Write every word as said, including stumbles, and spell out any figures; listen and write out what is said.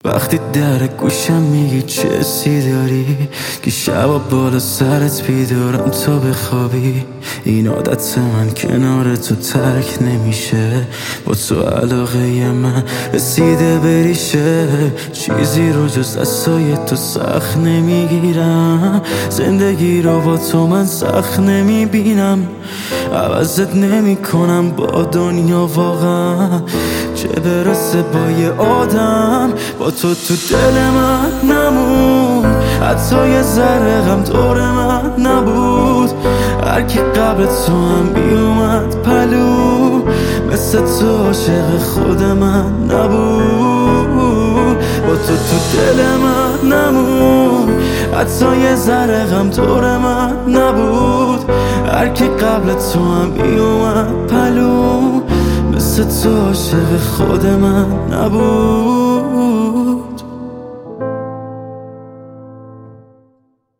وقتی در گوشم میگی چه حسی داری که شبا بالا سرت بیدارم تا بخوابی. این عادت من کنار تو ترک نمیشه، با تو علاقه من رسیده بریشه. چیزی رو جز دستای تو سخت نمیگیرم، زندگی رو با تو من سخت نمیبینم. عوضت نمی کنم با دنیا واقعا، چه برسه با یه آدم. با تو تو دل من نمون، حتی یه ذره غم دور من نبود. هر کی قبل تو هم بیومد پلو، مثل تو عاشق خود من نبود. با تو تو دل من نمون، حتی یه ذره غم دور من نبود. هر کی قبل تو هم بیومد پلو، مثل تو عاشق خود من نبود.